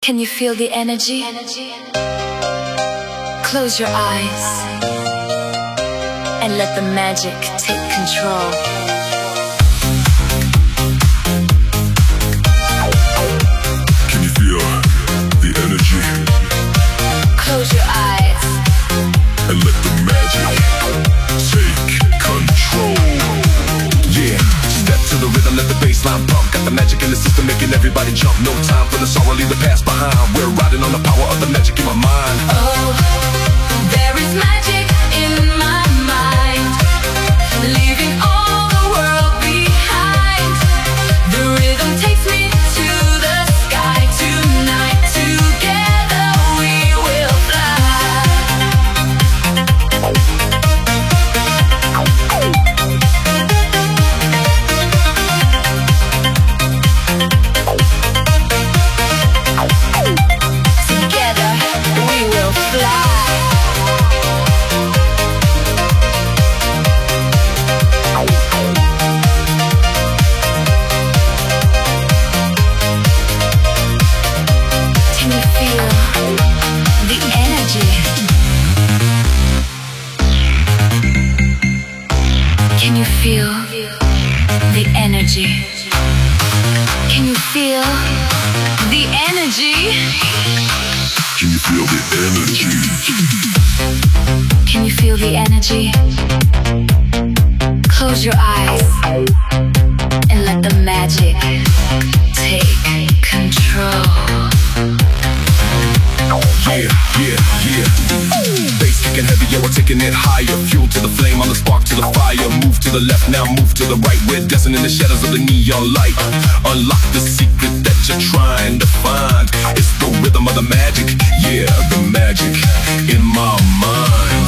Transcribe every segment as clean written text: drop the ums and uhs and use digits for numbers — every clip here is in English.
Can you feel the energy? Close your eyes and let the magic take control. Can you feel the energy? Close your eyes and let the magic take control. Yeah, step to the rhythm, let the bass line pump. Got the magic in the system, making everybody jump. No time for the sorrow, leave the past behind. We're riding on the power of the magic in my mind. Oh, there is magic in my mind, leaving all the world behind. The rhythm takes me to the sky tonight. Together we will fly. Together we will fly. Can you feel the energy? Can you feel the energy? Can you feel the energy? Can you feel the energy? Can you feel the energy? Close your eyes and let the magic take control. Yeah, yeah, yeah. Bass kicking heavy, yeah, we're taking it higher. Fuel to the flame, on the spark to the fire. Move to the left, now move to the right. We're dancing in the shadows of the neon light. Unlock the secret that you're trying to find. It's the rhythm of the magic, yeah, the magic in my mind.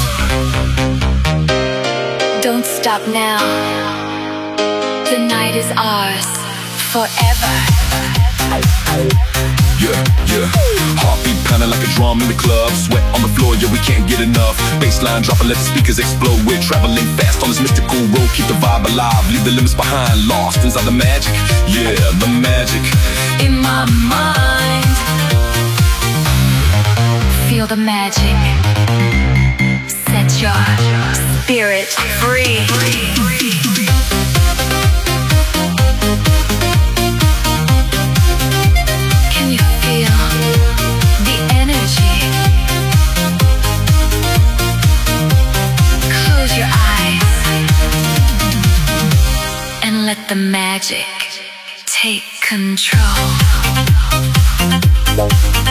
Don't stop now. The night is ours forever. Yeah, yeah. Heartbeat pounding like a drum in the club. Sweat on the floor, yeah, we can't get enough. Bassline dropping, let the speakers explode. We're traveling fast on this mystical road. Keep the vibe alive, leave the limits behind. Lost inside the magic, yeah, the magic In my mind, feel the magic. Set your spirit free. Can you feel the energy? Close your eyes and let the magic take control.